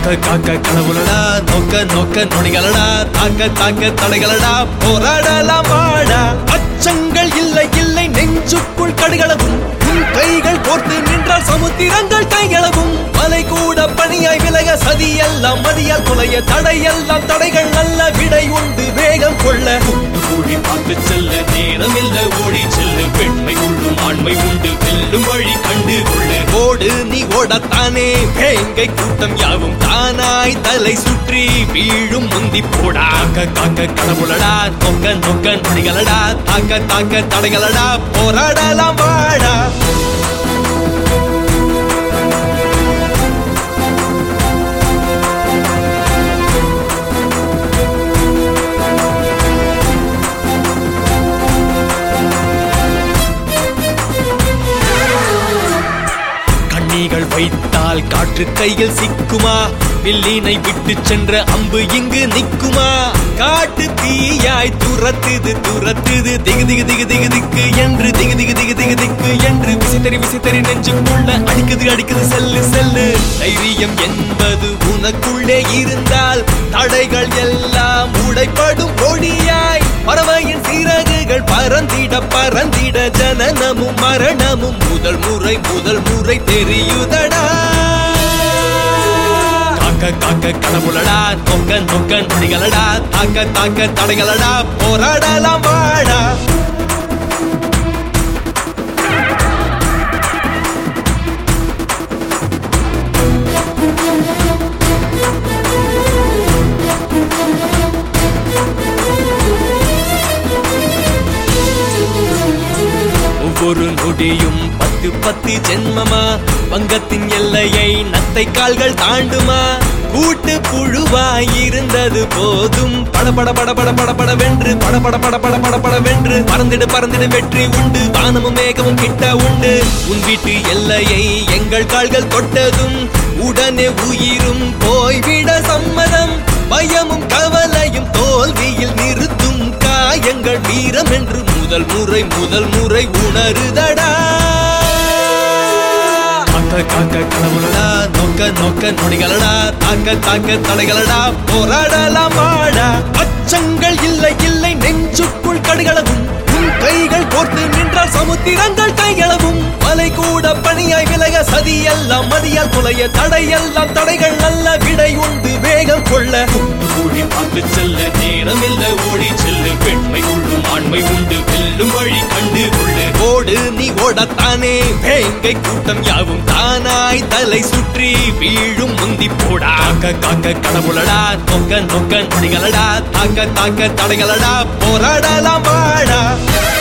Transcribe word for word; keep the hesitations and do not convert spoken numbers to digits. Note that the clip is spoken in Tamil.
காக்க காக்க கனவுலடா நோக்க நோக்க நொடிகளடா தாக்க தாக்க தடைகளடா போராடலாம் வாடா அச்சங்கள் இல்லை இல்லை நெஞ்சுக்குள் கடுகளவும் உன் கைகள் கோர்த்து நின்றால் சமுத்திரங்கள் கைகளவும் மலை கூட பணியாய் விலக சதி எல்லாம் மதியால் கொலைய தடையெல்லாம் தடைகள் நல்ல விடை உண்டு வேகம் கொள்ள கூடி பார்த்து செல்ல நேரம் இல்ல ஓடி செல்ல பெண்மை உள்ளும் ஆண்மை உண்டு வெல்லும் வழி கண்டு கொள்ள ஓடு நீ ஓடத்தானே வேங்கை கூட்டம் யாவும் தானாய் தலை சுற்றி வீழும் முந்தி போடா காக்க காக்க கடவுளடா நோக்க நோக்க நொடிகளடா தாக்க தாக்க தடைகளடா போராடலாம் வாடா வைத்தால் காற்று கையில் சிக்குமா வில்லினை விட்டு சென்ற அம்பு இங்கு நிக்குமா காட்டு தீயாய் துரத்துது துரத்துது திகு திகு திகு திகு திக்கு என்று திகு திகு திகு திகு திக்கு என்று விசித்தறி விசித்தறி நெஞ்சுக்குள்ள அடிக்குது அடிக்குது செல்லு செல்லு தைரியம் என்பது உனக்குள்ளே இருந்தால் தடைகள் எல்லாம் உடைப்படும் கொடியாய் பறவையின் சிறகுகள் பறந்திட பறந்திட ஜனனமும் மரணமும் முதல் முறை முதல் முறை தெரியுதடா காக்க காக்க கனவுலடா நோக்க நோக்க நொடிகளடா தாக்க தாக்க தடைகளடா போராடலாம் வாடா ஒவ்வொரு நொடியும் பத்து பத்து ஜென்மமா வங்கத்தின் எல்லையை நத்தை கால்கள் தாண்டுமா கூட்டு புழுவாய் இருந்தது போதும் படபட படபட படபட வென்று படபட படபட படபட வென்று பறந்திடு பறந்திடு வெற்றி உண்டு வானமும் மேகமும் கிட்ட உண்டு உன் வீட்டு எல்லையை எங்கள் கால்கள் தொட்டதும் உடனே உயிரும் போய்விட சம்மதம் பயமும் கவலையும் தோல்வியில் நிறுத்தும் காயங்கள் வீரம் என்று முதல் முறை முதல் முறை உணருதடா காக்க காக்க கனவுலடா நோக்க நோக்க நொடிகளடா தாக்க தாக்க தடைகளடா போராடலாம் வாடா அச்சங்கள் இல்லை இல்லை நெஞ்சுக்குள் கடுகளவும் உன் கைகள் கோர்த்து நின்றால் சமுத்திரங்கள் கைகளவும் மலை கூட பணியாய் விலக சதி எல்லாம் மதியால் கொலைய தடையெல்லாம் தடைகள் நல்ல விடை உண்டு வேகம் கொள்ள கூடி பார்த்து செல்ல நேரம் இல்ல ஓடி செல்லு பெண்மை உள்ளும் ஆண்மை உண்டு வெல்லும் வழி கண்டு கொள்ள ஓடு நீ ஓடத்தானே வேங்கை கூட்டம் யாவும் தானாய் தலை சுற்றி வீழும் முந்தி போடா காக்க காக்க கடவுளடா நோக்க நோக்க நொடிகளடா தாக்க தாக்க தடைகளடா போராடலாம் வாடா